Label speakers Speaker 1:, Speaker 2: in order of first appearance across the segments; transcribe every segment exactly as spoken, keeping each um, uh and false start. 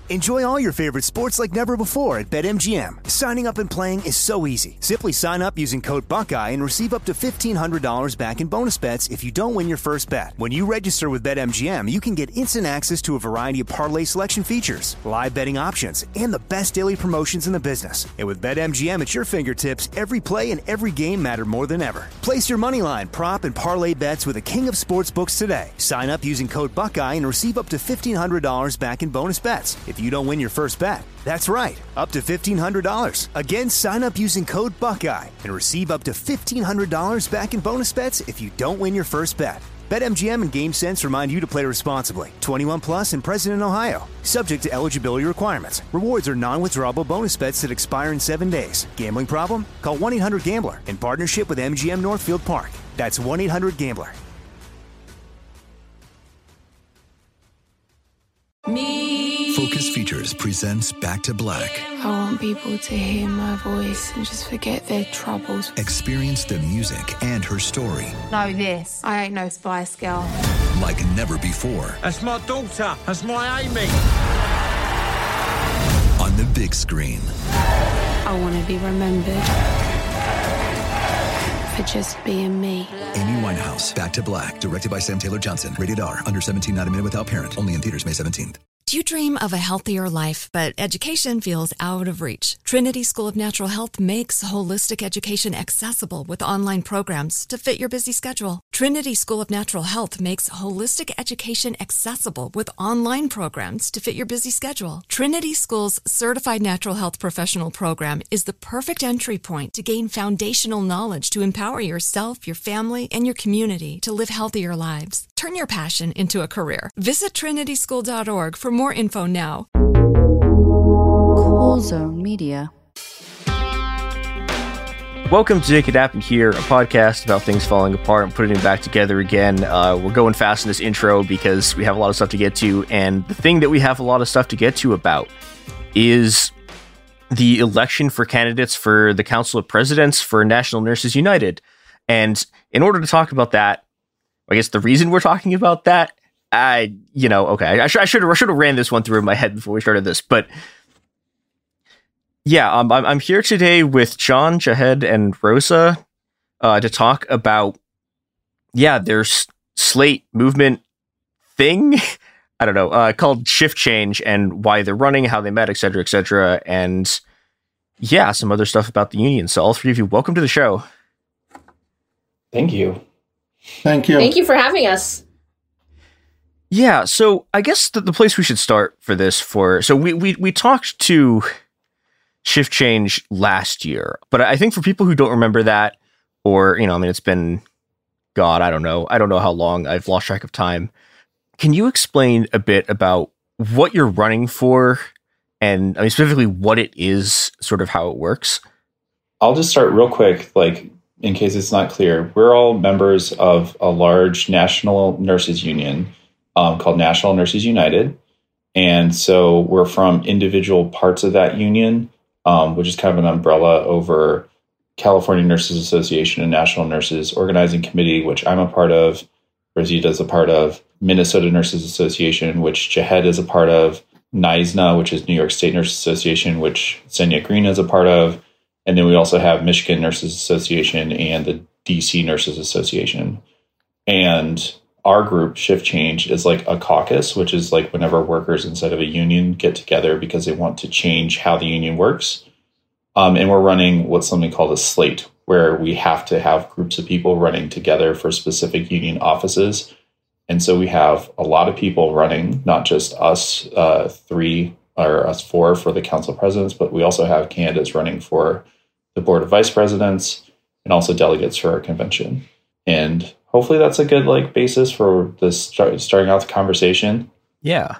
Speaker 1: Enjoy all your favorite sports like never before at BetMGM. Signing up and playing is so easy. Simply sign up using code Buckeye and receive up to fifteen hundred dollars back in bonus bets if you don't win your first bet. When you register with BetMGM, you can get instant access to a variety of parlay selection features, live betting options, and the best daily promotions in the business. And with BetMGM at your fingertips, every play and every game matter more than ever. Place your moneyline, prop, and parlay bets with the king of sportsbooks today. Sign up using code Buckeye and receive up to fifteen hundred dollars back in bonus bets if you don't win your first bet. That's right, up to fifteen hundred dollars. Again, sign up using code Buckeye and receive up to fifteen hundred dollars back in bonus bets if you don't win your first bet. BetMGM and GameSense remind you to play responsibly. twenty-one plus and present in Ohio. Subject to eligibility requirements. Rewards are non-withdrawable bonus bets that expire in seven days. Gambling problem? Call one eight hundred gambler in partnership with M G M Northfield Park. That's one eight hundred gambler.
Speaker 2: Me. Focus Features presents Back to Black.
Speaker 3: I want people to hear my voice and just forget their troubles.
Speaker 2: Experience the music and her story.
Speaker 3: Know this. I ain't no Spice Girl.
Speaker 2: Like never before.
Speaker 4: That's my daughter. That's my Amy.
Speaker 2: On the big screen.
Speaker 3: I want to be remembered for just being me.
Speaker 2: Amy Winehouse, Back to Black, directed by Sam Taylor Johnson. Rated R, under seventeen, not a minute without parent. Only in theaters May seventeenth.
Speaker 5: Do you dream of a healthier life, but education feels out of reach? Trinity School of Natural Health makes holistic education accessible with online programs to fit your busy schedule. Trinity School of Natural Health makes holistic education accessible with online programs to fit your busy schedule. Trinity School's Certified Natural Health Professional Program is the perfect entry point to gain foundational knowledge to empower yourself, your family, and your community to live healthier lives. Turn your passion into a career. Visit trinity school dot org for more info now.
Speaker 6: Cool Zone Media.
Speaker 7: Welcome to Take It Happen Here, a podcast about things falling apart and putting it back together again. Uh, we're going fast in this intro because we have a lot of stuff to get to, and the thing that we have a lot of stuff to get to about is the election for candidates for the Council of Presidents for National Nurses United. And in order to talk about that, I guess the reason we're talking about that, I, you know, okay, I, sh- I should have I should have ran this one through in my head before we started this, but yeah, um, I'm I'm here today with John, Jahed, and Rosa uh, to talk about yeah, their s- slate movement thing. I don't know, uh, called Shift Change and why they're running, how they met, et cetera, et cetera, and yeah, some other stuff about the union. So all three of you, welcome to the show.
Speaker 8: Thank you.
Speaker 9: Thank you.
Speaker 10: Thank you for having us.
Speaker 7: Yeah, so I guess the, the place we should start for this for so we we we talked to Shift Change last year, but I think for people who don't remember that, or you know, I mean, it's been God, I don't know, I don't know how long. I've lost track of time. Can you explain a bit about what you're running for, and I mean specifically what it is, sort of how it works?
Speaker 8: I'll just start real quick, like in case it's not clear. We're all members of a large national nurses union um, called National Nurses United. And so we're from individual parts of that union, um, which is kind of an umbrella over California Nurses Association and National Nurses Organizing Committee, which I'm a part of, Rosita is a part of, Minnesota Nurses Association, which Jahed is a part of, N I S N A, which is New York State Nurses Association, which Senya Green is a part of. And then we also have Michigan Nurses Association and the D C Nurses Association. And our group, Shift Change, is like a caucus, which is like whenever workers instead of a union get together because they want to change how the union works. Um, and we're running what's something called a slate, where we have to have groups of people running together for specific union offices. And so we have a lot of people running, not just us uh, three or us four for the council presidents, but we also have candidates running for the board of vice presidents and also delegates for our convention. And hopefully that's a good like basis for this start, starting out the conversation.
Speaker 7: Yeah.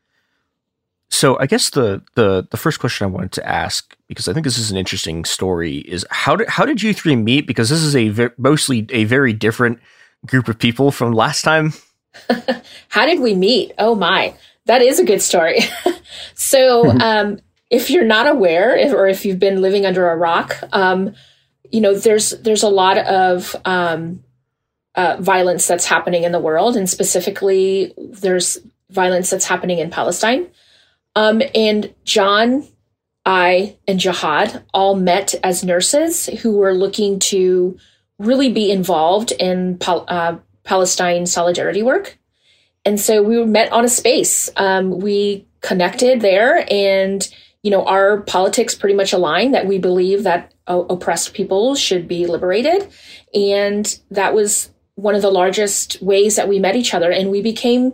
Speaker 7: So I guess the, the the first question I wanted to ask, because I think this is an interesting story, is how did how did you three meet? Because this is a ve- mostly a very different group of people from last time.
Speaker 10: How did we meet? Oh my, that is a good story. So um, if you're not aware, if, or if you've been living under a rock, um, you know, there's there's a lot of um, uh, violence that's happening in the world, and specifically there's violence that's happening in Palestine. Um, and John, I, and Jihad all met as nurses who were looking to really be involved in pal- uh, Palestine solidarity work. And so we met on a space. Um, we connected there, and, you know, our politics pretty much align that we believe that uh, oppressed people should be liberated. And that was one of the largest ways that we met each other. And we became,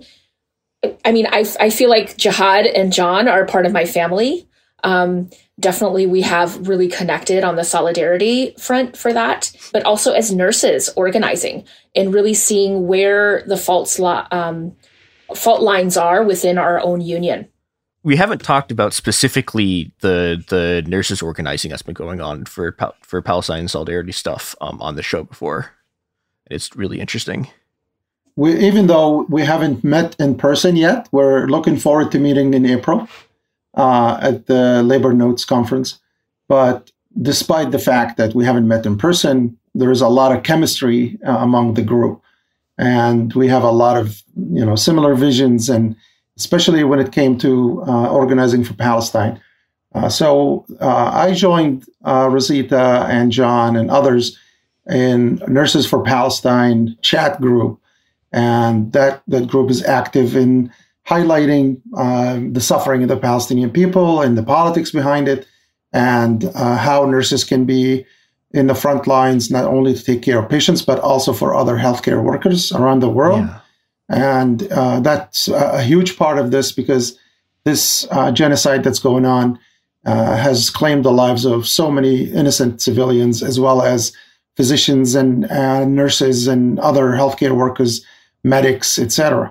Speaker 10: I mean, I, I feel like Jihad and John are part of my family. Um, definitely we have really connected on the solidarity front for that, but also as nurses organizing and really seeing where the faults li- um, fault lines are within our own union.
Speaker 7: We haven't talked about specifically the the nurses organizing that's been going on for for Palestine solidarity stuff um, on the show before. It's really interesting.
Speaker 6: We, even though we haven't met in person yet, we're looking forward to meeting in April uh, at the Labor Notes Conference. But despite the fact that we haven't met in person, there is a lot of chemistry uh, among the group. And we have a lot of, you know, similar visions, and especially when it came to uh, organizing for Palestine. Uh, so uh, I joined uh, Rosita and John and others in Nurses for Palestine chat group. And that, that group is active in highlighting uh, the suffering of the Palestinian people and the politics behind it, and uh, how nurses can be in the front lines, not only to take care of patients, but also for other healthcare workers around the world. Yeah. And uh, that's a huge part of this, because this uh, genocide that's going on uh, has claimed the lives of so many innocent civilians, as well as physicians and uh, nurses and other healthcare workers, medics, et cetera.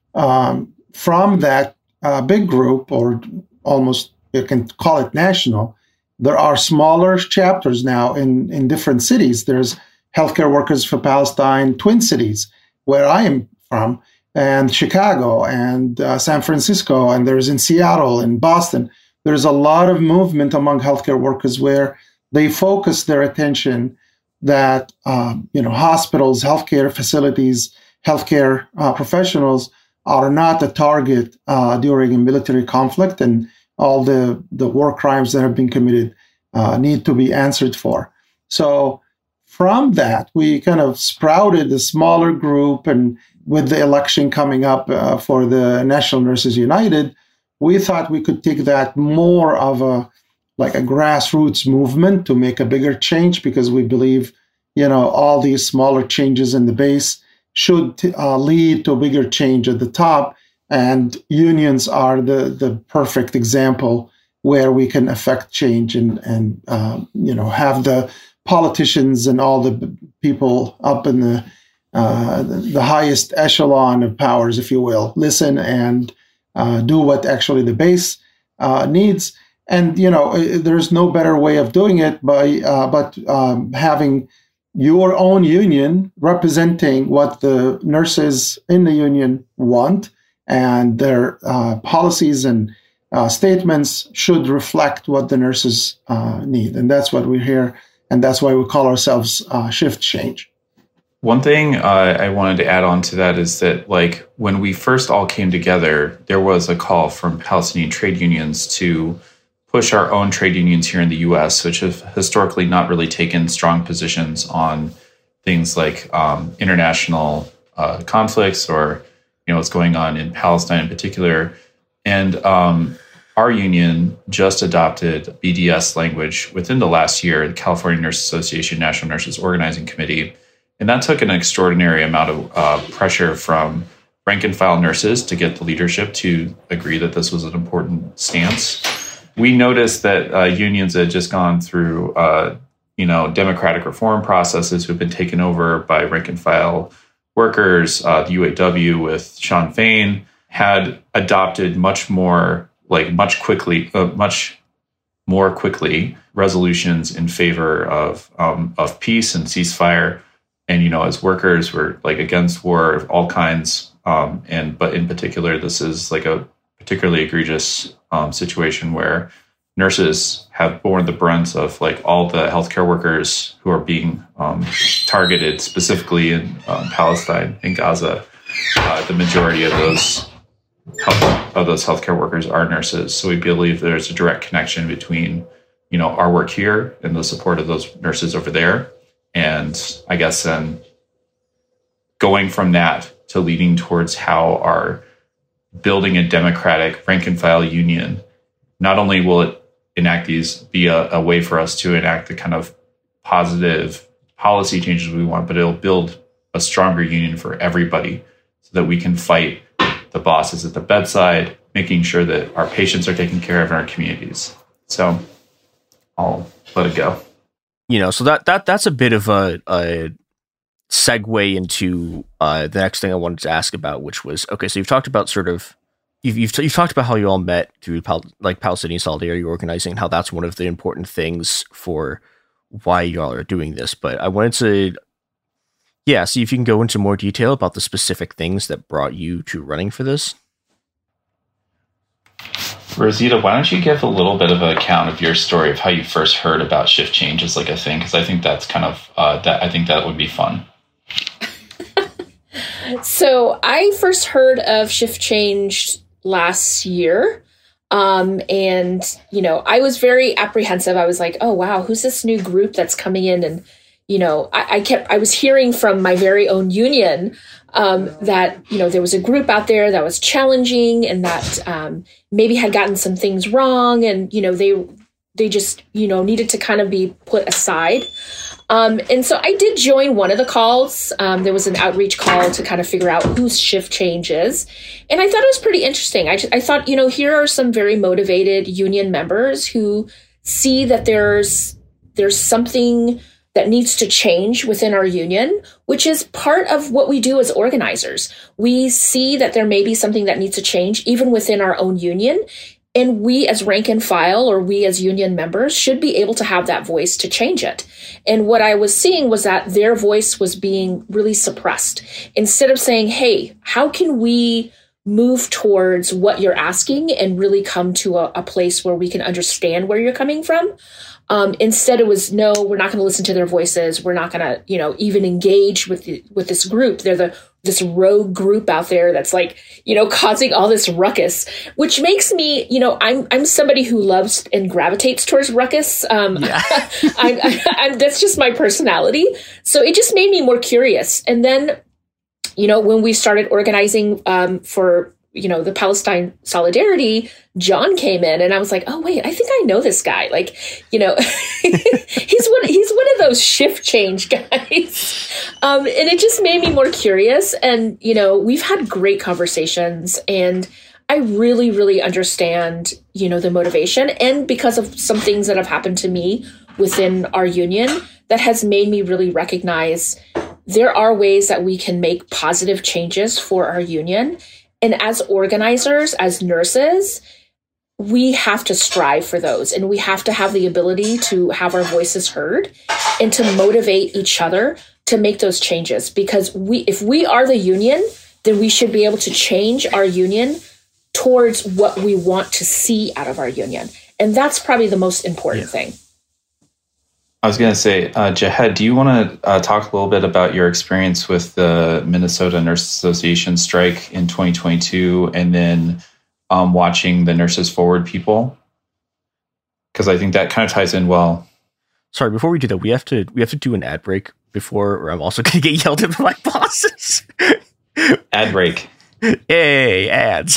Speaker 6: Um, from that uh, big group, or almost you can call it national, there are smaller chapters now in, in different cities. There's Healthcare Workers for Palestine Twin Cities, where I am from, and Chicago and uh, San Francisco, and there's in Seattle and Boston. There's a lot of movement among healthcare workers where they focus their attention that um, you know hospitals, healthcare facilities, healthcare uh, professionals are not a target uh, during a military conflict, and all the, the war crimes that have been committed uh, need to be answered for. So from that, we kind of sprouted a smaller group, and with the election coming up uh, for the National Nurses United, we thought we could take that more of a like a grassroots movement to make a bigger change, because we believe, you know, all these smaller changes in the base should uh, lead to a bigger change at the top. And unions are the, the perfect example where we can affect change and, and uh, you know, have the politicians and all the people up in the, uh, the highest echelon of powers, if you will, listen and uh, do what actually the base uh, needs. And, you know, there's no better way of doing it by uh, but um, having your own union representing what the nurses in the union want, and their uh, policies and uh, statements should reflect what the nurses uh, need. And that's what we're here, and that's why we call ourselves uh, Shift Change.
Speaker 8: One thing uh, I wanted to add on to that is that, like, when we first all came together, there was a call from Palestinian trade unions to push our own trade unions here in the U S, which have historically not really taken strong positions on things like um, international uh, conflicts or, you know, what's going on in Palestine in particular. And um, our union just adopted B D S language within the last year, the California Nurses Association National Nurses Organizing Committee. And that took an extraordinary amount of uh, pressure from rank and file nurses to get the leadership to agree that this was an important stance. We noticed that uh, unions had just gone through, uh, you know, democratic reform processes who've been taken over by rank and file workers. Uh, the U A W with Sean Fain had adopted much more, like much quickly, uh, much more quickly, resolutions in favor of um, of peace and ceasefire. And, you know, as workers, we're like against war of all kinds. Um, and but in particular, this is like a particularly egregious um, situation where nurses have borne the brunt of like all the healthcare workers who are being um, targeted specifically in um, Palestine and Gaza. Uh, the majority of those health, of those healthcare workers are nurses. So we believe there's a direct connection between, you know, our work here and the support of those nurses over there. And I guess then going from that to leading towards how our building a democratic rank and file union, not only will it enact these be a, a way for us to enact the kind of positive policy changes we want, but it'll build a stronger union for everybody so that we can fight the bosses at the bedside, making sure that our patients are taken care of in our communities. So I'll let it go.
Speaker 7: You know, so that that that's a bit of a, a segue into uh, the next thing I wanted to ask about, which was, okay, so you've talked about sort of, you've you've, you've talked about how you all met through Pal- like Palestinian Solidarity Organizing, and how that's one of the important things for why y'all are doing this. But I wanted to, yeah, see if you can go into more detail about the specific things that brought you to running for this.
Speaker 8: Rosita, why don't you give a little bit of an account of your story of how you first heard about shift change as like a thing? Because I think that's kind of, uh, that I think that would be fun.
Speaker 10: So I first heard of shift change last year. Um, and, you know, I was very apprehensive. I was like, oh, wow, who's this new group that's coming in? And, you know, I, I kept, I was hearing from my very own union um, that, you know, there was a group out there that was challenging and that um, maybe had gotten some things wrong. And, you know, they, they just, you know, needed to kind of be put aside. Um, and so I did join one of the calls. Um, there was an outreach call to kind of figure out whose shift change is. And I thought it was pretty interesting. I, I thought, you know, here are some very motivated union members who see that there's there's something that needs to change within our union, which is part of what we do as organizers. We see that there may be something that needs to change even within our own union. And we as rank and file, or we as union members, should be able to have that voice to change it. And what I was seeing was that their voice was being really suppressed. Instead of saying, hey, how can we move towards what you're asking and really come to a, a place where we can understand where you're coming from? Um, instead, it was, no, we're not going to listen to their voices. We're not going to, you know, even engage with the, with this group. They're the this rogue group out there that's like, you know, causing all this ruckus, which makes me, you know, I'm I'm somebody who loves and gravitates towards ruckus. Um, yeah. I'm, I'm, that's just my personality. So it just made me more curious. And then, you know, when we started organizing um, for, you know, the Palestine Solidarity, John came in and I was like, oh, wait, I think I know this guy. Like, you know, he's one he's one of those shift change guys. Um, and it just made me more curious. And, you know, we've had great conversations and I really, really understand, you know, the motivation. And because of some things that have happened to me within our union, that has made me really recognize there are ways that we can make positive changes for our union. And as organizers, as nurses, we have to strive for those. And we have to have the ability to have our voices heard and to motivate each other to make those changes. Because we, if we are the union, then we should be able to change our union towards what we want to see out of our union. And that's probably the most important yeah. thing.
Speaker 8: I was going to say, uh, Jahed, do you want to uh, talk a little bit about your experience with the Minnesota Nurses Association strike in twenty twenty-two and then um, watching the Nurses Forward people? Because I think that kind of ties in well.
Speaker 7: Sorry, before we do that, we have to we have to do an ad break before, or I'm also going to get yelled at by my bosses.
Speaker 8: Ad break.
Speaker 7: Hey, ads.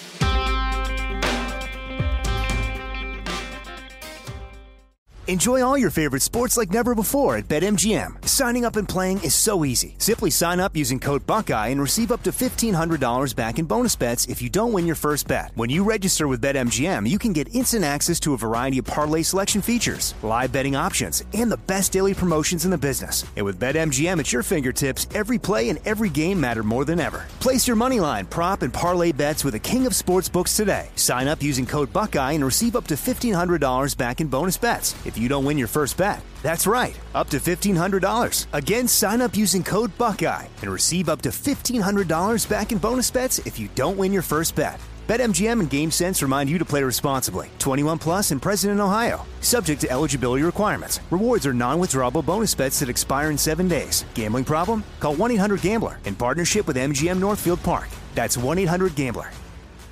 Speaker 1: Enjoy all your favorite sports like never before at BetMGM. Signing up and playing is so easy. Simply sign up using code Buckeye and receive up to fifteen hundred dollars back in bonus bets if you don't win your first bet. When you register with BetMGM, you can get instant access to a variety of parlay selection features, live betting options, and the best daily promotions in the business. And with BetMGM at your fingertips, every play and every game matter more than ever. Place your moneyline, prop, and parlay bets with the king of sportsbooks today. Sign up using code Buckeye and receive up to fifteen hundred dollars back in bonus bets if you don't win your first bet. That's right, up to fifteen hundred dollars. Again, sign up using code Buckeye and receive up to fifteen hundred dollars back in bonus bets if you don't win your first bet. BetMGM and GameSense remind you to play responsibly. twenty-one plus and present in Ohio. Subject to eligibility requirements. Rewards are non-withdrawable bonus bets that expire in seven days. Gambling problem? Call one eight hundred gambler in partnership with M G M Northfield Park. That's one eight hundred gambler.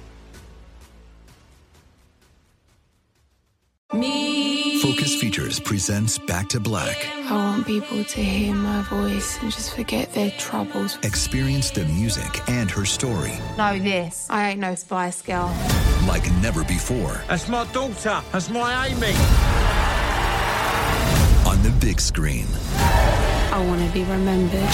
Speaker 2: Focus Features presents Back to Black.
Speaker 3: I want people to hear my voice and just forget their troubles.
Speaker 2: Experience the music and her story.
Speaker 3: Know this, I ain't no Spice Girl.
Speaker 2: Like never before.
Speaker 4: That's my daughter. That's my Amy.
Speaker 2: On the big screen.
Speaker 3: I want to be remembered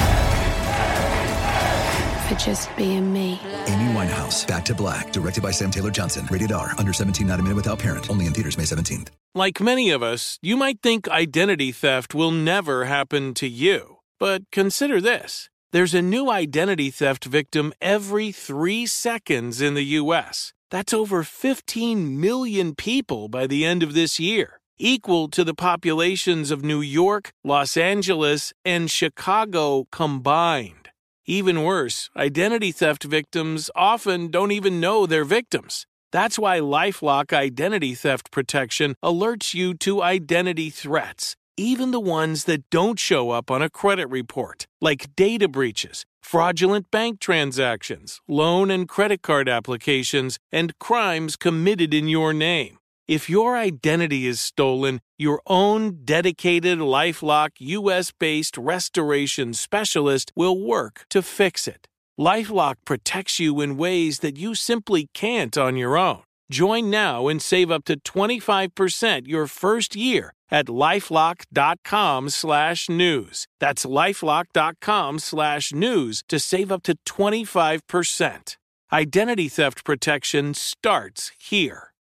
Speaker 3: for just being me.
Speaker 2: Amy Winehouse, Back to Black, directed by Sam Taylor Johnson. Rated R, under seventeen, not admitted without parent. Only in theaters May seventeenth.
Speaker 9: Like many of us, you might think identity theft will never happen to you. But consider this. There's a new identity theft victim every three seconds in the U S. That's over fifteen million people by the end of this year, equal to the populations of New York, Los Angeles, and Chicago combined. Even worse, identity theft victims often don't even know they're victims. That's why LifeLock Identity Theft Protection alerts you to identity threats, even the ones that don't show up on a credit report, like data breaches, fraudulent bank transactions, loan and credit card applications, and crimes committed in your name. If your identity is stolen, your own dedicated LifeLock U S-based restoration specialist will work to fix it. LifeLock protects you in ways that you simply can't on your own. Join now and save up to twenty-five percent your first year at LifeLock.com slash news. That's LifeLock.com slash news to save up to twenty-five percent. Identity theft protection starts here.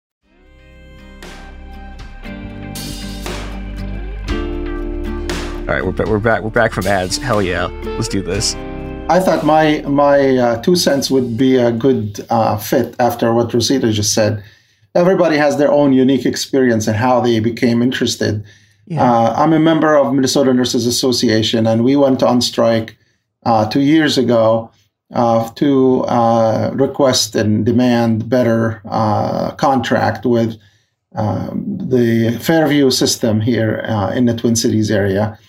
Speaker 7: All right, we're, ba- we're back. We're back from ads. Hell yeah. Let's do this.
Speaker 6: I thought my my uh, two cents would be a good uh, fit after what Rosita just said. Everybody has their own unique experience and how they became interested. Yeah. Uh, I'm a member of Minnesota Nurses Association, and we went on strike uh, two years ago uh, to uh, request and demand better uh, contract with um, the Fairview system here uh, in the Twin Cities area.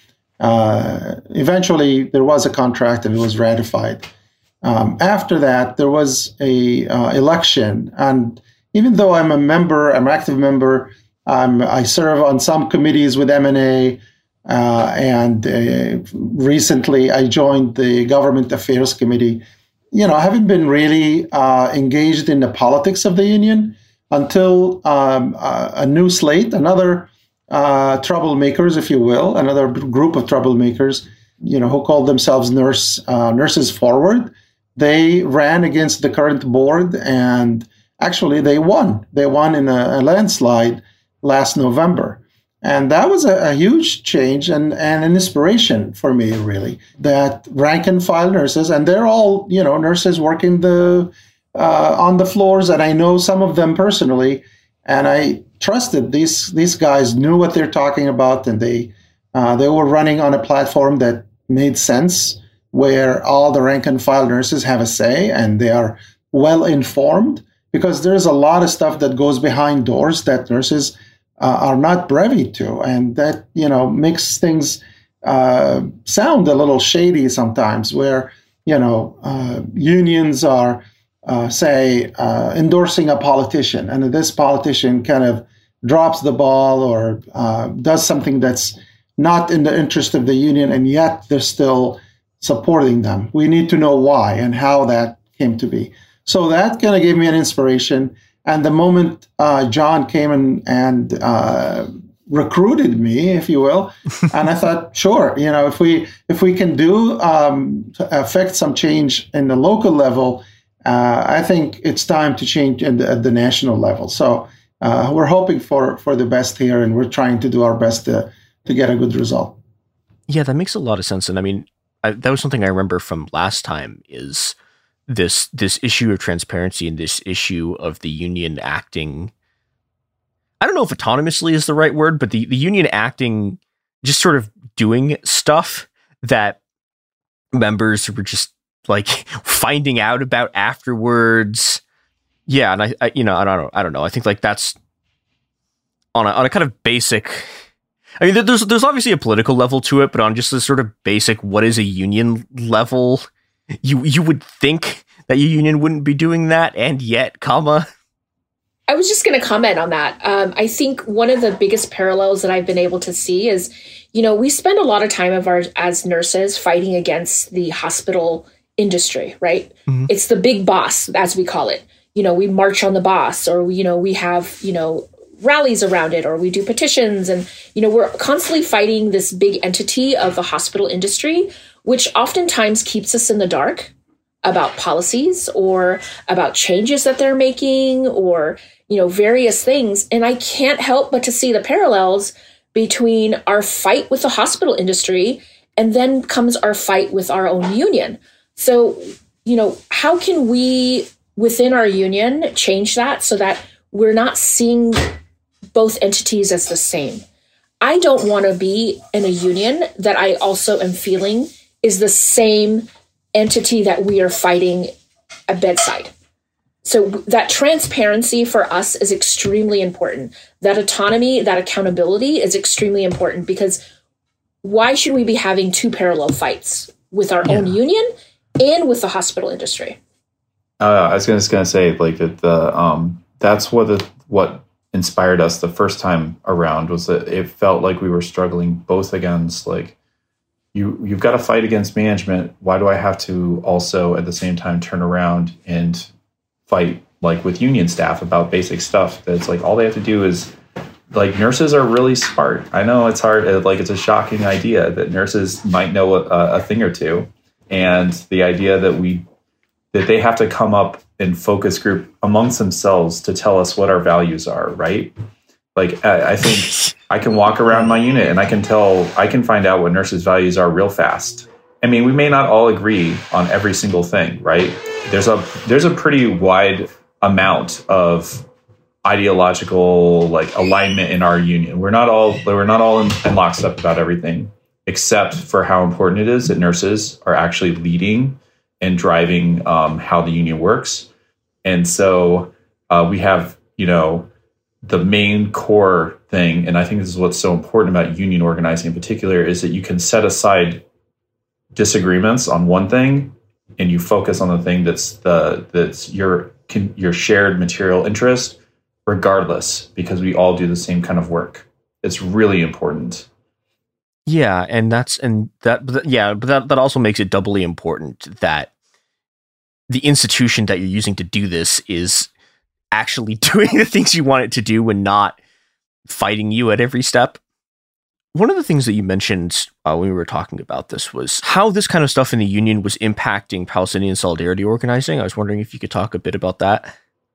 Speaker 6: Uh, eventually, there was a contract and it was ratified. Um, after that, there was a uh, election, and even though I'm a member, I'm an active member, um, I serve on some committees with M N A, uh, and uh, recently I joined the Government Affairs Committee. You know, I haven't been really uh, engaged in the politics of the union until um, a, a new slate, another Uh, troublemakers, if you will, another group of troublemakers, you know, who called themselves Nurse uh, Nurses Forward. They ran against the current board, and actually they won. They won in a, a landslide last November, and that was a, a huge change and, and an inspiration for me, really. That rank and file nurses, and they're all, you know, nurses working the uh, on the floors, and I know some of them personally, and I trusted these these guys knew what they're talking about, and they uh, they were running on a platform that made sense, where all the rank and file nurses have a say and they are well informed, because there's a lot of stuff that goes behind doors that nurses uh, are not privy to, and that, you know, makes things uh, sound a little shady sometimes, where, you know, uh, unions are Uh, say, uh, endorsing a politician, and this politician kind of drops the ball or uh, does something that's not in the interest of the union, and yet they're still supporting them. We need to know why and how that came to be. So that kind of gave me an inspiration. And the moment uh, John came in and uh, recruited me, if you will, and I thought, sure, you know, if we if we can do um, affect some change in the local level, Uh, I think it's time to change at the, at the national level. So uh, we're hoping for, for the best here, and we're trying to do our best to, to get a good result.
Speaker 7: Yeah, that makes a lot of sense. And I mean, I, that was something I remember from last time, is this this issue of transparency and this issue of the union acting. I don't know if autonomously is the right word, but the, the union acting, just sort of doing stuff that members were just like finding out about afterwards. Yeah. And I, I, you know, I don't know. I don't know. I think like that's on a, on a kind of basic, I mean, there's, there's obviously a political level to it, but on just this sort of basic, what is a union level, you, you would think that your union wouldn't be doing that. And yet, comma,
Speaker 10: I was just going to comment on that. Um, I think one of the biggest parallels that I've been able to see is, you know, we spend a lot of time of our as nurses fighting against the hospital industry, right? Mm-hmm. It's the big boss, as we call it. You know, we march on the boss, or, you know, we have, you know, rallies around it, or we do petitions. And, you know, we're constantly fighting this big entity of the hospital industry, which oftentimes keeps us in the dark about policies or about changes that they're making, or, you know, various things. And I can't help but to see the parallels between our fight with the hospital industry and then comes our fight with our own union. So, you know, how can we within our union change that so that we're not seeing both entities as the same? I don't want to be in a union that I also am feeling is the same entity that we are fighting at bedside. So that transparency for us is extremely important. That autonomy, that accountability is extremely important, because why should we be having two parallel fights with our yeah. own union and with the hospital industry?
Speaker 8: Uh, I was just going to say, like, that the um, that's what the, what inspired us the first time around, was that it felt like we were struggling both against, like, you you've got to fight against management. Why do I have to also at the same time turn around and fight, like, with union staff about basic stuff that's like all they have to do is, like, nurses are really smart. I know it's hard, like, it's a shocking idea that nurses might know a, a thing or two, and the idea that we that they have to come up in focus group amongst themselves to tell us what our values are, right? Like, I, I think I can walk around my unit and I can tell, I can find out what nurses' values are real fast. I mean, we may not all agree on every single thing, right? There's a there's a pretty wide amount of ideological, like, alignment in our union. We're not all we're not all in, in lockstep about everything, except for how important it is that nurses are actually leading and driving um, how the union works. And so uh, we have, you know, the main core thing, and I think this is what's so important about union organizing in particular, is that you can set aside disagreements on one thing and you focus on the thing that's the that's your your shared material interest, regardless, because we all do the same kind of work. It's really important.
Speaker 7: Yeah, and that's and that, but yeah, but that, that also makes it doubly important that the institution that you're using to do this is actually doing the things you want it to do and not fighting you at every step. One of the things that you mentioned uh, when we were talking about this was how this kind of stuff in the union was impacting Palestinian solidarity organizing. I was wondering if you could talk a bit about that.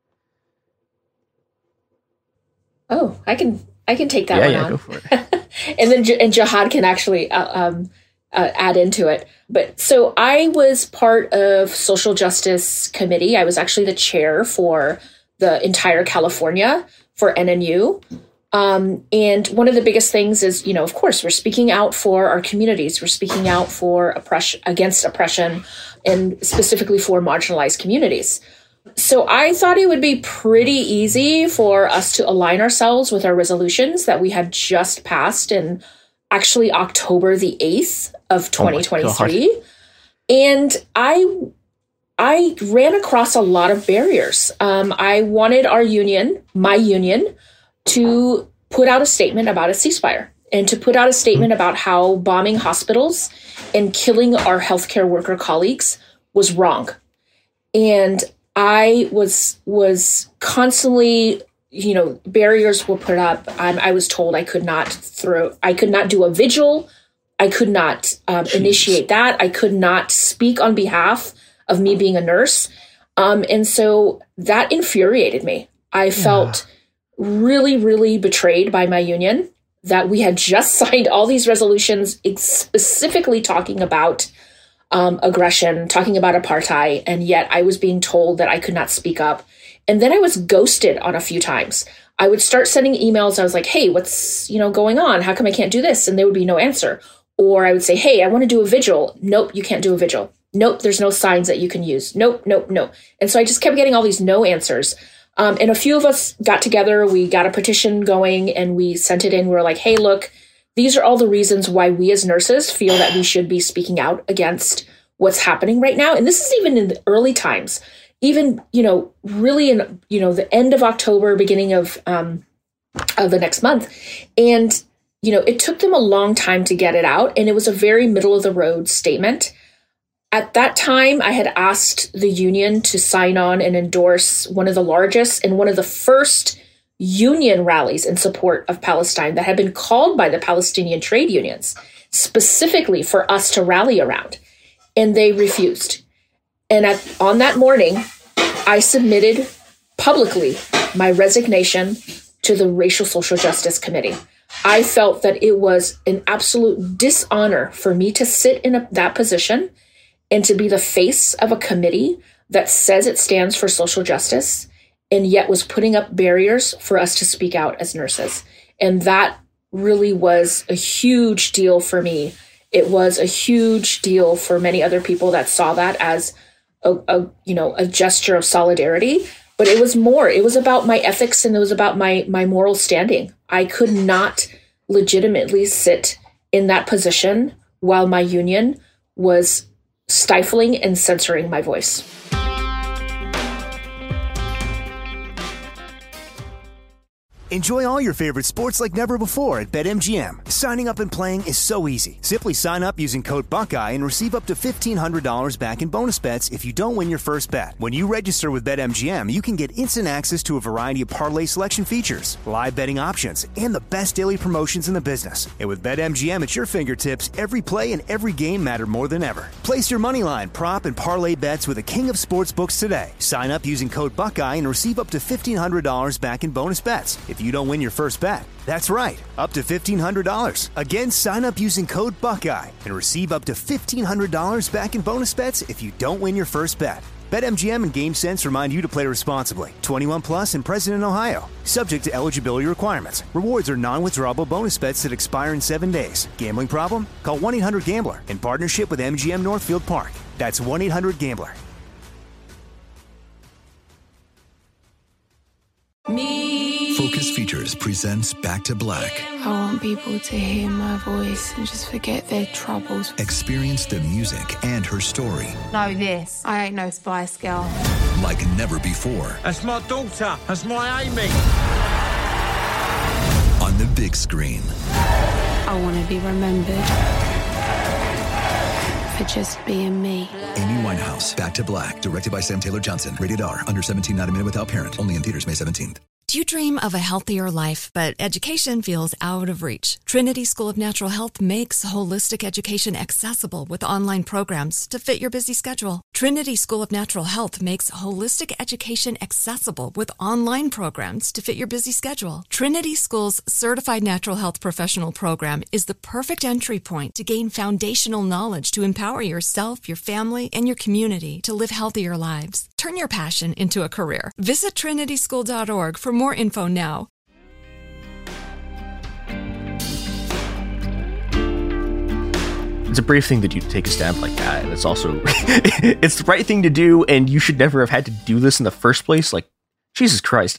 Speaker 10: Oh, I can I can take that
Speaker 7: yeah,
Speaker 10: one
Speaker 7: yeah,
Speaker 10: on.
Speaker 7: Go for it.
Speaker 10: and then and Jihad can actually uh, um, uh, add into it. But so I was part of Social Justice Committee. I was actually the chair for the entire California for N N U. Um, and one of the biggest things is, you know, of course, we're speaking out for our communities. We're speaking out for oppression, against oppression, and specifically for marginalized communities. So I thought it would be pretty easy for us to align ourselves with our resolutions that we had just passed in actually October the eighth of twenty twenty-three. Oh and I I ran across a lot of barriers. Um, I wanted our union, my union, to put out a statement about a ceasefire and to put out a statement about how bombing hospitals and killing our healthcare worker colleagues was wrong. And I was was constantly, you know, barriers were put up. Um, I was told I could not throw, I could not do a vigil. I could not um, initiate that. I could not speak on behalf of me being a nurse. Um, and so that infuriated me. I felt yeah. really, really betrayed by my union that we had just signed all these resolutions specifically talking about um, aggression, talking about apartheid, and yet I was being told that I could not speak up. And then I was ghosted on a few times. I would start sending emails. I was like, hey, what's, you know, going on? How come I can't do this? And there would be no answer. Or I would say, hey, I want to do a vigil. Nope, you can't do a vigil. Nope, there's no signs that you can use. Nope, nope, nope. And so I just kept getting all these no answers. Um, and a few of us got together. We got a petition going and we sent it in. We were like, hey, look, these are all the reasons why we as nurses feel that we should be speaking out against what's happening right now. And this is even in the early times. even, you know, really in, you know, the end of October, beginning of, um, of the next month. And, you know, it took them a long time to get it out. And it was a very middle of the road statement. At that time, I had asked the union to sign on and endorse one of the largest and one of the first union rallies in support of Palestine that had been called by the Palestinian trade unions, specifically for us to rally around. And they refused. And at, on that morning, I submitted publicly my resignation to the Racial Social Justice Committee. I felt that it was an absolute dishonor for me to sit in a, that position and to be the face of a committee that says it stands for social justice and yet was putting up barriers for us to speak out as nurses. And that really was a huge deal for me. It was a huge deal for many other people that saw that as a, a you know, a gesture of solidarity. But it was more. It was about my ethics and it was about my my moral standing. I could not legitimately sit in that position while my union was stifling and censoring my voice.
Speaker 1: Enjoy all your favorite sports like never before at BetMGM. Signing up and playing is so easy. Simply sign up using code Buckeye and receive up to fifteen hundred dollars back in bonus bets if you don't win your first bet. When you register with BetMGM, you can get instant access to a variety of parlay selection features, live betting options, and the best daily promotions in the business. And with BetMGM at your fingertips, every play and every game matter more than ever. Place your moneyline, prop, and parlay bets with the king of sportsbooks today. Sign up using code Buckeye and receive up to fifteen hundred dollars back in bonus bets if you don't win your first bet. That's right, up to fifteen hundred dollars. Again, sign up using code Buckeye and receive up to fifteen hundred dollars back in bonus bets if you don't win your first bet. BetMGM and GameSense remind you to play responsibly. twenty-one plus and present in Ohio. Subject to eligibility requirements. Rewards are non-withdrawable bonus bets that expire in seven days. Gambling problem? Call one eight hundred gambler in partnership with M G M Northfield Park. That's one eight hundred gambler.
Speaker 3: Me.
Speaker 2: Focus Features presents Back to Black.
Speaker 3: I want people to hear my voice and just forget their troubles.
Speaker 2: Experience the music and her story.
Speaker 11: Know this. I ain't no Spice Girl.
Speaker 2: Like never before.
Speaker 4: That's my daughter. That's my Amy.
Speaker 2: On the big screen.
Speaker 3: I want to be remembered for just being me.
Speaker 2: Amy Winehouse, Back to Black, directed by Sam Taylor Johnson. Rated R, under seventeen, not a minute without parent. Only in theaters May seventeenth.
Speaker 5: Do you dream of a healthier life, but education feels out of reach? Trinity School of Natural Health makes holistic education accessible with online programs to fit your busy schedule. Trinity School of Natural Health makes holistic education accessible with online programs to fit your busy schedule. Trinity School's Certified Natural Health Professional Program is the perfect entry point to gain foundational knowledge to empower yourself, your family, and your community to live healthier lives. Turn your passion into a career. Visit trinity school dot org for more info now.
Speaker 7: It's a brave thing to do to take a stand like that, and it's also it's the right thing to do, and you should never have had to do this in the first place. Like, Jesus Christ.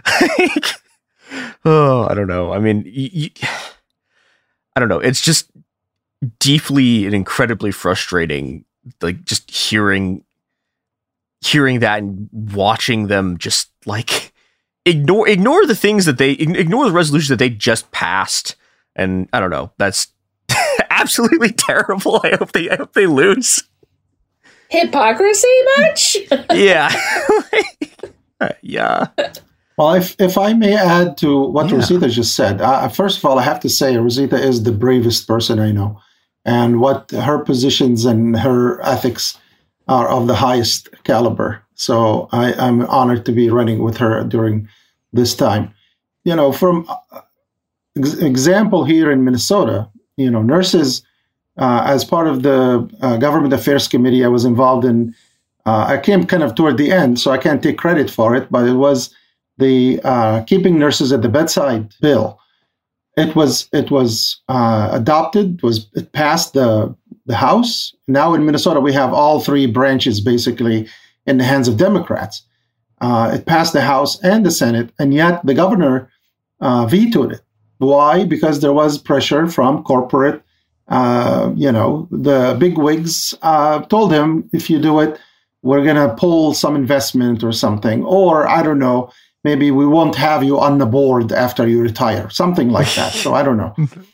Speaker 7: Oh, I don't know. I mean, you, you, I don't know. It's just deeply and incredibly frustrating, like just hearing hearing that and watching them just like ignore ignore the things that they ignore the resolutions that they just passed. And I don't know, that's absolutely terrible. I hope they I hope they lose.
Speaker 10: Hypocrisy much?
Speaker 7: Yeah. Yeah.
Speaker 6: Well, if if I may add to what
Speaker 7: yeah.
Speaker 6: Rosita just said, uh, first of all, I have to say Rosita is the bravest person I know, and what her positions and her ethics are of the highest caliber. So I, I'm honored to be running with her during this time. You know, from ex- example here in Minnesota, you know, nurses, uh, as part of the uh, Government Affairs Committee, I was involved in, uh, I came kind of toward the end, so I can't take credit for it, but it was the uh, Keeping Nurses at the Bedside bill. It was it was uh, adopted, was it passed the the House. Now in Minnesota, we have all three branches basically in the hands of Democrats. Uh, it passed the House and the Senate, and yet the governor uh, vetoed it. Why? Because there was pressure from corporate, uh, you know, the big wigs uh, told him, if you do it, we're going to pull some investment or something. Or, I don't know, maybe we won't have you on the board after you retire, something like that. So I don't know.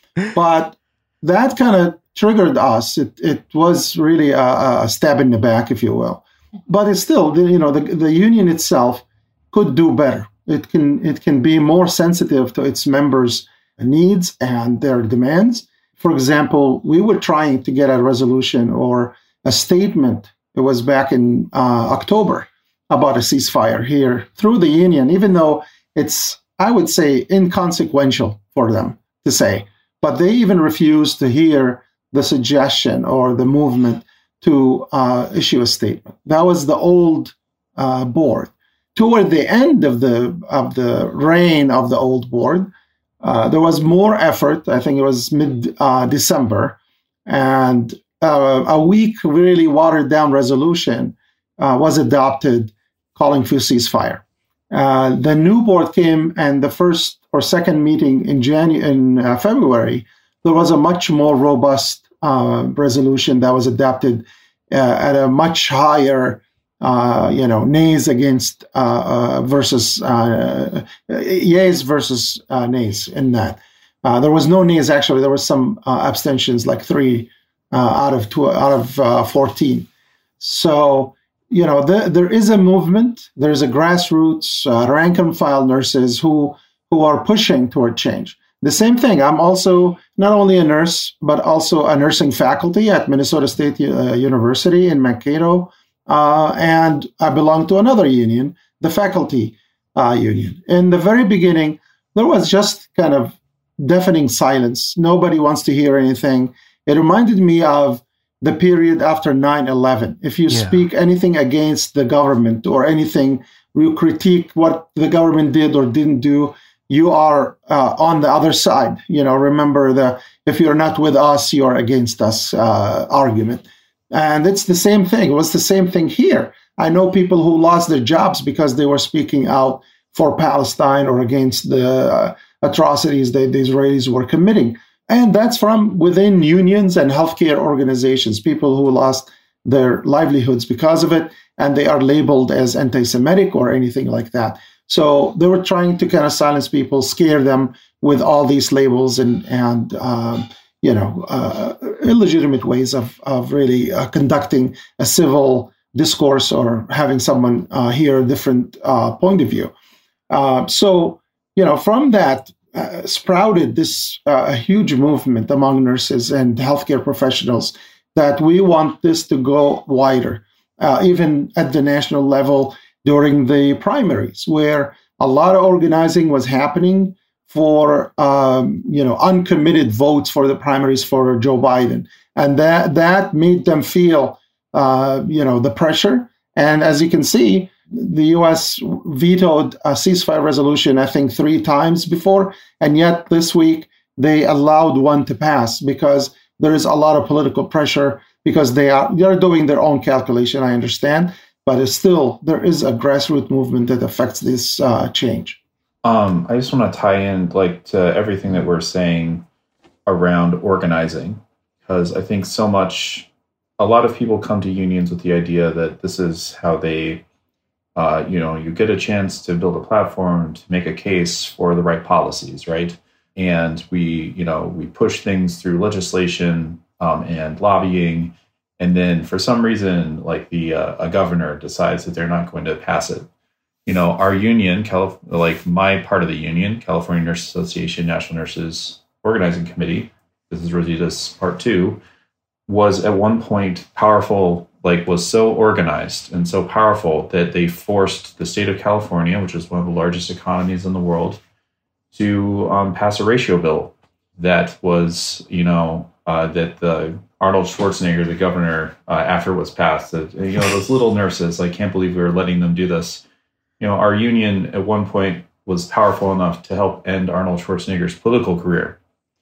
Speaker 6: But that kind of triggered us. It it was really a, a stab in the back, if you will. But it's still, you know, the, the union itself could do better. It can it can be more sensitive to its members' needs and their demands. For example, we were trying to get a resolution or a statement. It was back in uh, October about a ceasefire here through the union, even though it's, I would say, inconsequential for them to say. But they even refused to hear the suggestion or the movement to uh, issue a statement. That was the old uh, board. Toward the end of the of the reign of the old board, uh, there was more effort. I think it was mid-December, uh, and uh, a weak, really watered-down resolution uh, was adopted calling for ceasefire. Uh, the new board came, and the first or second meeting in January, in uh, February, there was a much more robust uh, resolution that was adopted uh, at a much higher, uh, you know, nays against uh, uh, versus uh, yeas versus uh, nays in that. Uh, there was no nays, actually. There was some uh, abstentions, like three uh, out of two, out of uh, fourteen. So, you know, the, there is a movement. There's a grassroots uh, rank and file nurses who who are pushing toward change. The same thing. I'm also not only a nurse, but also a nursing faculty at Minnesota State uh, University in Mankato, uh, and I belong to another union, the faculty uh, union. In the very beginning, there was just kind of deafening silence. Nobody wants to hear anything. It reminded me of the period after nine eleven. If you yeah. speak anything against the government or anything, you critique what the government did or didn't do, you are uh, on the other side. You know, remember the if you're not with us, you're against us uh, argument. And it's the same thing. It was the same thing here. I know people who lost their jobs because they were speaking out for Palestine or against the uh, atrocities that the Israelis were committing. And that's from within unions and healthcare organizations, people who lost their livelihoods because of it, and they are labeled as anti-Semitic or anything like that. So they were trying to kind of silence people, scare them with all these labels and, and um, you know, uh, illegitimate ways of, of really uh, conducting a civil discourse or having someone uh, hear a different uh, point of view. Uh, so, you know, from that, Uh, sprouted this uh, huge movement among nurses and healthcare professionals that we want this to go wider, uh, even at the national level during the primaries, where a lot of organizing was happening for, um, you know, uncommitted votes for the primaries for Joe Biden. And that, that made them feel, uh, you know, the pressure. And as you can see, the U S vetoed a ceasefire resolution, I think, three times before, and yet this week they allowed one to pass because there is a lot of political pressure because they are they're doing their own calculation, I understand, but it's still, there is a grassroots movement that affects this uh, change.
Speaker 8: Um, I just want to tie in like to everything that we're saying around organizing, because I think so much, a lot of people come to unions with the idea that this is how they Uh, you know, you get a chance to build a platform to make a case for the right policies, right? And we, you know, we push things through legislation um, and lobbying, and then for some reason, like the uh, a governor decides that they're not going to pass it. You know, our union, Calif- like my part of the union, California Nurse Association National Nurses Organizing Committee, this is Rosita's part two, was at one point powerful. Like was so organized and so powerful that they forced the state of California, which is one of the largest economies in the world, to um, pass a ratio bill that was, you know, uh, that the Arnold Schwarzenegger, the governor, uh, after it was passed, that, you know, those little nurses, I can't believe we were letting them do this. You know, our union at one point was powerful enough to help end Arnold Schwarzenegger's political career.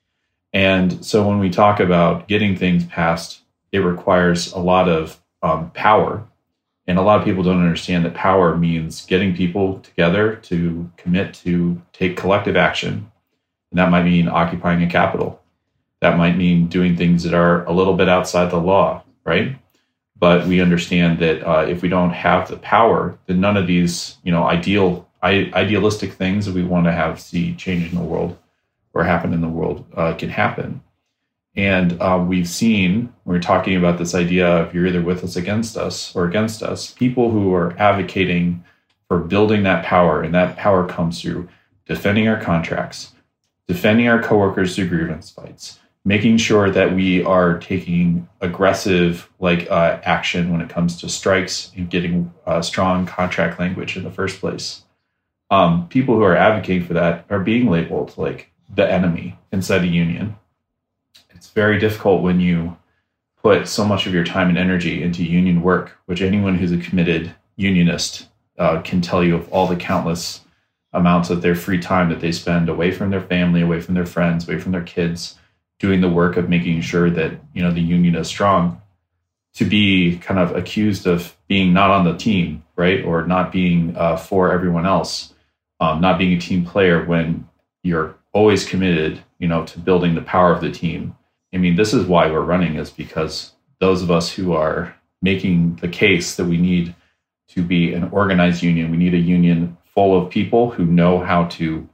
Speaker 8: And so when we talk about getting things passed, it requires a lot of Um, power. And a lot of people don't understand that power means getting people together to commit to take collective action. And that might mean occupying a capital. That might mean doing things that are a little bit outside the law, right? but we understand that uh, if we don't have the power, then none of these, you know, ideal, I, idealistic things that we want to have see change in the world or happen in the world uh, can happen. And uh, we've seen, when we're talking about this idea of you're either with us, against us, or against us, people who are advocating for building that power, and that power comes through defending our contracts, defending our coworkers through grievance fights, making sure that we are taking aggressive like uh, action when it comes to strikes and getting uh, strong contract language in the first place. Um, people who are advocating for that are being labeled like the enemy inside the union. It's very difficult when you put so much of your time and energy into union work, which anyone who's a committed unionist uh, can tell you of all the countless amounts of their free time that they spend away from their family, away from their friends, away from their kids, doing the work of making sure that, you know, the union is strong. To be kind of accused of being not on the team, right, or not being uh, for everyone else, um, not being a team player when you're always committed, you know, to building the power of the team. I mean, this is why we're running, is because those of us who are making the case that we need to be an organized union, we need a union full of people who know how to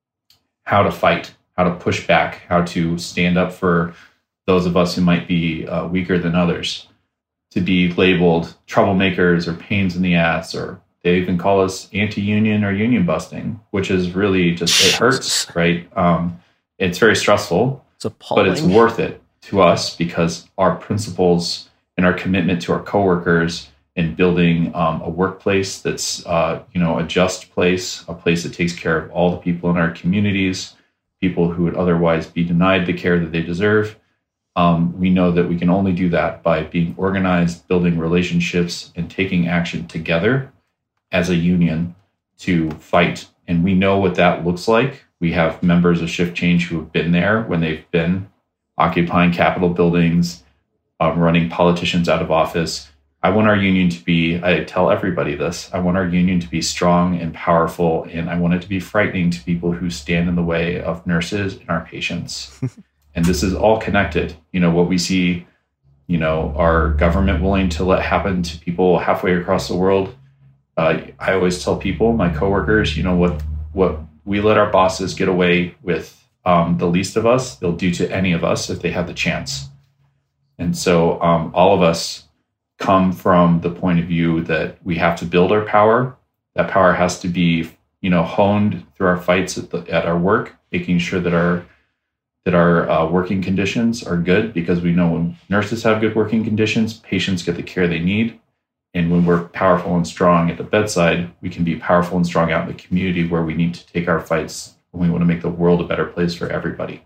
Speaker 8: how to fight, how to push back, how to stand up for those of us who might be uh, weaker than others. To be labeled troublemakers or pains in the ass, or they even call us anti-union or union busting, which is really just, it hurts, right? Um, it's very stressful,
Speaker 7: it's appalling,
Speaker 8: but it's worth it to us because our principles and our commitment to our coworkers in building um, a workplace that's, uh, you know, a just place, a place that takes care of all the people in our communities, people who would otherwise be denied the care that they deserve. Um, we know that we can only do that by being organized, building relationships, and taking action together as a union to fight. And we know what that looks like. We have members of Shift Change who have been there when they've been occupying Capitol buildings, um, running politicians out of office. I want our union to be, I tell everybody this, I want our union to be strong and powerful, and I want it to be frightening to people who stand in the way of nurses and our patients. And this is all connected. You know, what we see, you know, our government willing to let happen to people halfway across the world. Uh, I always tell people, my coworkers, you know, what what we let our bosses get away with um, the least of us, they'll do to any of us if they have the chance. And so um, all of us come from the point of view that we have to build our power. That power has to be, you know, honed through our fights at, the, at our work, making sure that our that our uh, working conditions are good, because we know when nurses have good working conditions, patients get the care they need. And when we're powerful and strong at the bedside, we can be powerful and strong out in the community where we need to take our fights when we want to make the world a better place for everybody.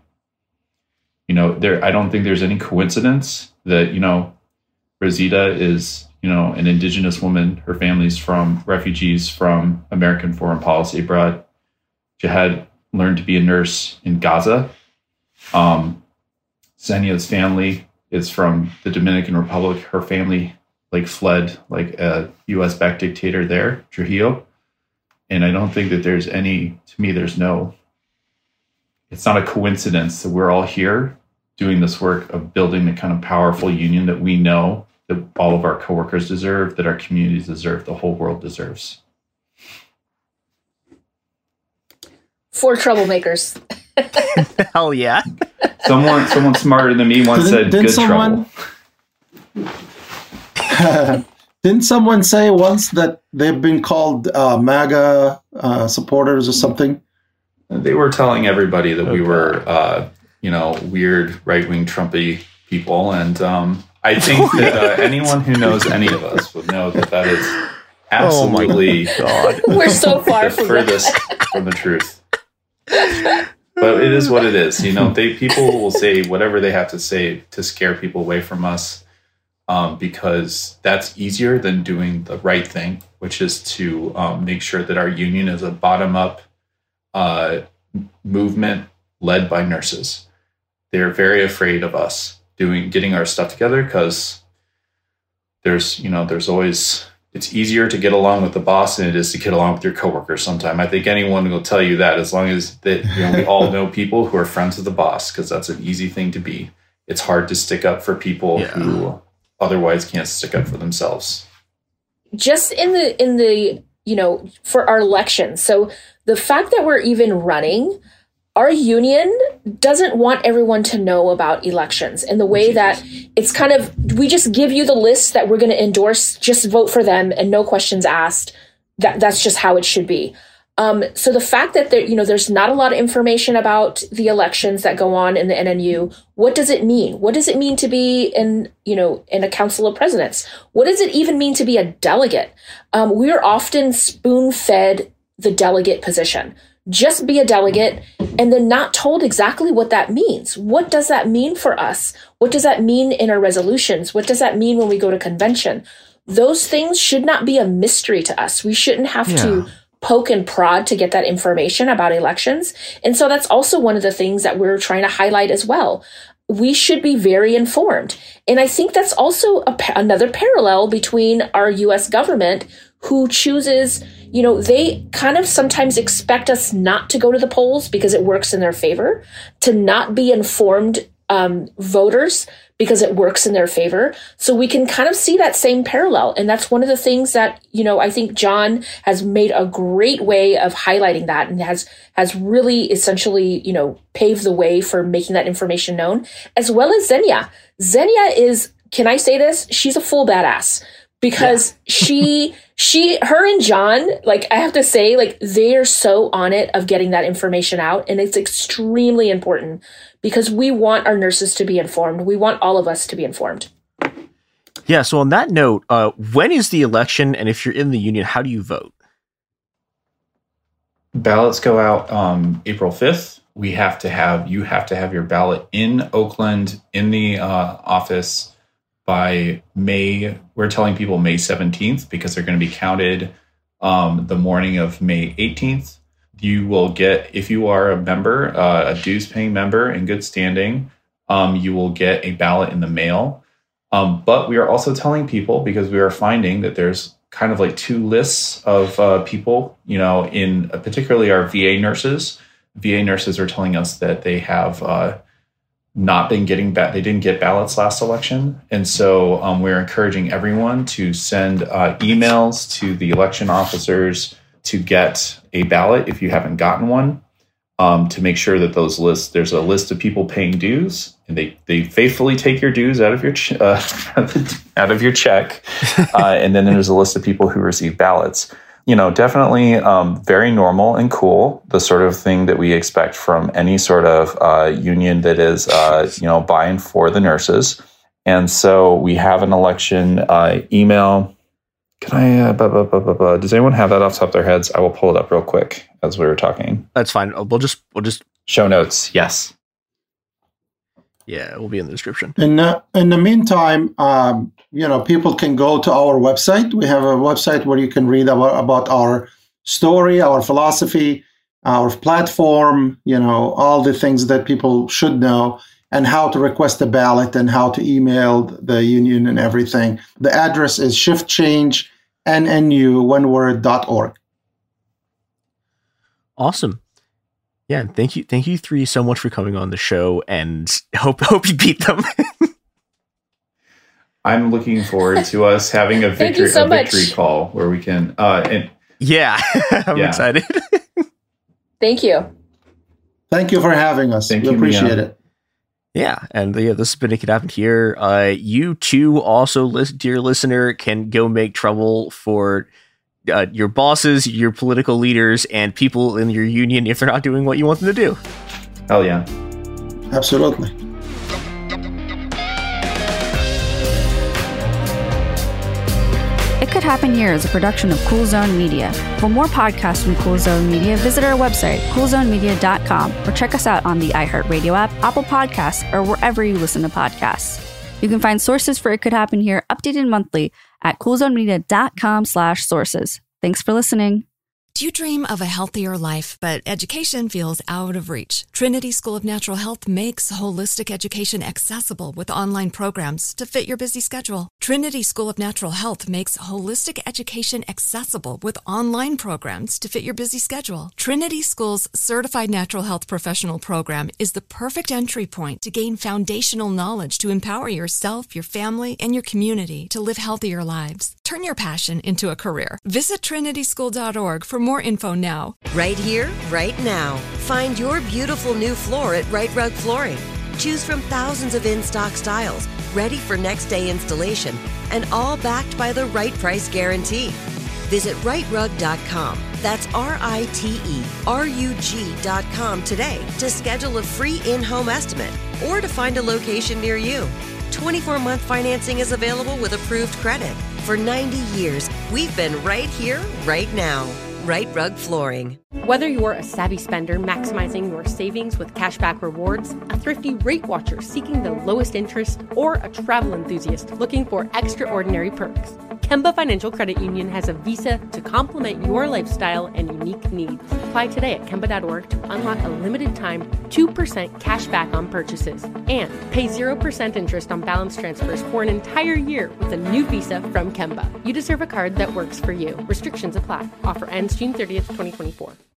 Speaker 8: You know, there, I don't think there's any coincidence that, you know, Rosita is, you know, an Indigenous woman. Her family's from refugees from American foreign policy abroad. Jihad learned to be a nurse in Gaza. Um, Xenia's family is from the Dominican Republic. Her family like fled like a U S backed dictator there, Trujillo. And I don't think that there's any, to me, there's no, it's not a coincidence that we're all here doing this work of building the kind of powerful union that we know that all of our coworkers deserve, that our communities deserve, the whole world deserves.
Speaker 10: For troublemakers.
Speaker 7: Hell yeah.
Speaker 8: Someone someone smarter than me once
Speaker 6: didn't,
Speaker 8: said
Speaker 6: didn't
Speaker 8: good
Speaker 6: someone, trouble. Didn't someone say once that they've been called uh, MAGA uh, supporters or something?
Speaker 8: They were telling everybody that okay. we were, uh, you know, weird right-wing Trumpy people. And um, I think that uh, anyone who knows any of us would know that that is absolutely
Speaker 7: oh God.
Speaker 10: We're so far from
Speaker 8: furthest from the truth. But it is what it is. You know, they people will say whatever they have to say to scare people away from us, um, because that's easier than doing the right thing, which is to um, make sure that our union is a bottom-up uh, movement led by nurses. They're very afraid of us doing getting our stuff together because there's, you know, there's always. It's easier to get along with the boss than it is to get along with your coworkers sometime. I think anyone will tell you that, as long as that, you know, we all know people who are friends with the boss, because that's an easy thing to be. It's hard to stick up for people yeah. who otherwise can't stick up for themselves.
Speaker 10: Just in the, in the, you know, for our elections. So the fact that we're even running, our union doesn't want everyone to know about elections in the way that it's kind of, we just give you the list that we're going to endorse, just vote for them and no questions asked. That that's just how it should be. Um, so the fact that there, you know, there's not a lot of information about the elections that go on in the N N U. What does it mean? What does it mean to be in, you know, in a council of presidents? What does it even mean to be a delegate? Um, we're often spoon-fed the delegate position. Just be a delegate and then not told exactly what that means. What does that mean for us? What does that mean in our resolutions? What does that mean when we go to convention? Those things should not be a mystery to us. We shouldn't have yeah. to poke and prod to get that information about elections. And so that's also one of the things that we're trying to highlight as well. We should be very informed. And I think that's also a, another parallel between our U S government, who chooses, you know, they kind of sometimes expect us not to go to the polls because it works in their favor, to not be informed um, voters because it works in their favor. So we can kind of see that same parallel. And that's one of the things that, you know, I think John has made a great way of highlighting that and has, has really essentially, you know, paved the way for making that information known, as well as Xenia. Xenia is, can I say this? She's a full badass. Because yeah. she, she, her and John, like, I have to say, like, they are so on it of getting that information out. And it's extremely important because we want our nurses to be informed. We want all of us to be informed.
Speaker 7: Yeah. So on that note, uh, when is the election? And if you're in the union, how do you vote?
Speaker 8: Ballots go out um, April fifth. We have to have, you have to have your ballot in Oakland in the uh, office by May. We're telling people May seventeenth because they're going to be counted um, the morning of May eighteenth. You will get, if you are a member, uh, a dues paying member in good standing, um, you will get a ballot in the mail. Um, but we are also telling people, because we are finding that there's kind of like two lists of uh, people, you know, in uh, particularly our V A nurses. V A nurses are telling us that they have uh, not been getting ba- they didn't get ballots last election. And so um, we're encouraging everyone to send uh, emails to the election officers to get a ballot if you haven't gotten one, um, to make sure that those lists, there's a list of people paying dues and they, they faithfully take your dues out of your, ch- uh, out of your check. Uh, and then there's a list of people who receive ballots. You know, definitely um, very normal and cool, the sort of thing that we expect from any sort of uh, union that is, uh, you know, by and for the nurses. And so we have an election uh, email. Can I, uh, blah, blah, blah, blah, blah. Does anyone have that off the top of their heads? I will pull it up real quick as we were talking.
Speaker 7: That's fine. We'll just, we'll just.
Speaker 8: Show notes. Yes.
Speaker 7: Yeah, it will be in the description.
Speaker 6: In, uh, in the meantime, um, you know, people can go to our website. We have a website where you can read about, about our story, our philosophy, our platform, you know, all the things that people should know, and how to request a ballot and how to email the union and everything. The address is shift change N N U one word dot org.
Speaker 7: Awesome. Yeah, thank you, thank you three so much for coming on the show, and hope hope you beat them.
Speaker 8: I'm looking forward to us having a victory
Speaker 10: so
Speaker 8: a victory
Speaker 10: much.
Speaker 8: call where we can. Uh, and
Speaker 7: yeah, I'm
Speaker 8: yeah.
Speaker 7: excited.
Speaker 10: Thank you.
Speaker 6: Thank you for having us.
Speaker 8: Thank
Speaker 6: we
Speaker 8: you,
Speaker 6: appreciate
Speaker 8: Mia.
Speaker 6: it.
Speaker 7: Yeah, and yeah, this has been It Could Happen Here. Uh, you too, also, list, dear listener, can go make trouble for uh, your bosses, your political leaders, and people in your union if they're not doing what you want them to do.
Speaker 8: Hell yeah.
Speaker 6: Absolutely.
Speaker 12: It Could Happen Here is a production of Cool Zone Media. For more podcasts from Cool Zone Media, visit our website, cool zone media dot com, or check us out on the iHeartRadio app, Apple Podcasts, or wherever you listen to podcasts. You can find sources for It Could Happen Here updated monthly at cool zone media dot com slash sources. Thanks for listening.
Speaker 5: Do you dream of a healthier life, but education feels out of reach? Trinity School of Natural Health makes holistic education accessible with online programs to fit your busy schedule. Trinity School of Natural Health makes holistic education accessible with online programs to fit your busy schedule. Trinity School's Certified Natural Health Professional Program is the perfect entry point to gain foundational knowledge to empower yourself, your family, and your community to live healthier lives. Turn your passion into a career. Visit trinity school dot org for more info now.
Speaker 13: Right here, right now. Find your beautiful new floor at Right Rug Flooring. Choose from thousands of in-stock styles, ready for next day installation, and all backed by the right price guarantee. Visit right rug dot com. That's R I T E R U G dot com today to schedule a free in-home estimate or to find a location near you. twenty-four month financing is available with approved credit. For ninety years, we've been right here, right now. Right Rug Flooring.
Speaker 14: Whether you're a savvy spender maximizing your savings with cashback rewards, a thrifty rate watcher seeking the lowest interest, or a travel enthusiast looking for extraordinary perks, Kemba Financial Credit Union has a visa to complement your lifestyle and unique needs. Apply today at kemba dot org to unlock a limited time two percent cash back on purchases and pay zero percent interest on balance transfers for an entire year with a new visa from Kemba. You deserve a card that works for you. Restrictions apply. Offer ends June thirtieth, twenty twenty-four.